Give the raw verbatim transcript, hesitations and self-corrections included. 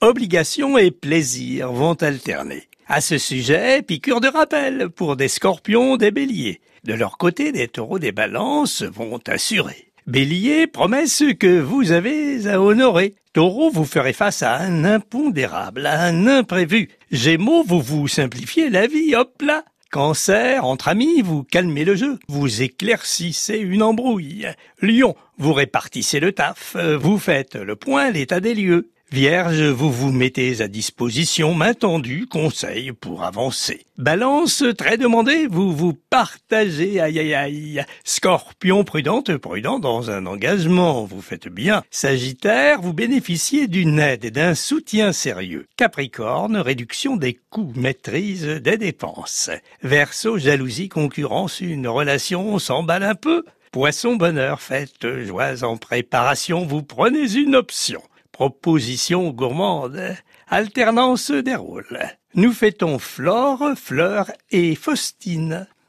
Obligation et plaisir vont alterner. À ce sujet, piqûre de rappel pour des scorpions, des béliers. De leur côté, des taureaux, des balances vont assurer. Bélier, promesse que vous avez à honorer. Taureau, vous ferez face à un impondérable, à un imprévu. Gémeaux, vous vous simplifiez la vie, hop là. Cancer, entre amis, vous calmez le jeu, vous éclaircissez une embrouille. Lion, vous répartissez le taf, vous faites le point, l'état des lieux. Vierge, vous vous mettez à disposition, main tendue, conseil pour avancer. Balance, très demandé, vous vous partagez, aïe aïe aïe. Scorpion, prudente, prudent dans un engagement, vous faites bien. Sagittaire, vous bénéficiez d'une aide et d'un soutien sérieux. Capricorne, réduction des coûts, maîtrise des dépenses. Verseau, jalousie, concurrence, une relation s'emballe un peu. Poisson, bonheur, fête, joie en préparation, vous prenez une option. Proposition gourmande, alternance des rôles. Nous fêtons Flore, Fleur et Faustine.